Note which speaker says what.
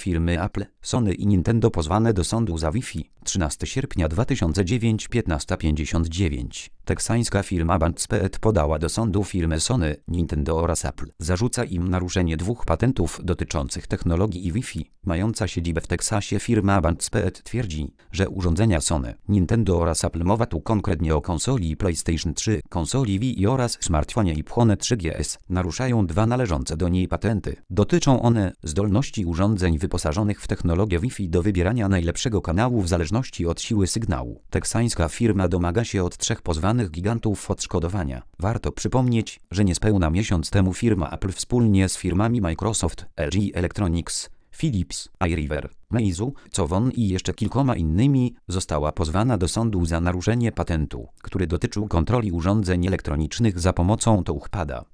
Speaker 1: Firmy Apple, Sony i Nintendo pozwane do sądu za Wi-Fi. 13 sierpnia 2009, 15:59. Teksańska firma Bandspeed podała do sądu firmy Sony, Nintendo oraz Apple. Zarzuca im naruszenie 2 patentów dotyczących technologii i Wi-Fi. Mająca siedzibę w Teksasie firma Bandspeed twierdzi, że urządzenia Sony, Nintendo oraz Apple, mowa tu konkretnie o konsoli PlayStation 3, konsoli Wii oraz smartfonie iPhone 3GS, naruszają 2 należące do niej patenty. Dotyczą one zdolności urządzeń wyposażonych w technologię Wi-Fi do wybierania najlepszego kanału w zależności od siły sygnału. Teksańska firma domaga się od 3 pozwanych gigantów odszkodowania. Warto przypomnieć, że niespełna miesiąc temu firma Apple wspólnie z firmami Microsoft, LG Electronics, Philips, iRiver, Meizu, Cowon i jeszcze kilkoma innymi została pozwana do sądu za naruszenie patentu, który dotyczył kontroli urządzeń elektronicznych za pomocą touchpada.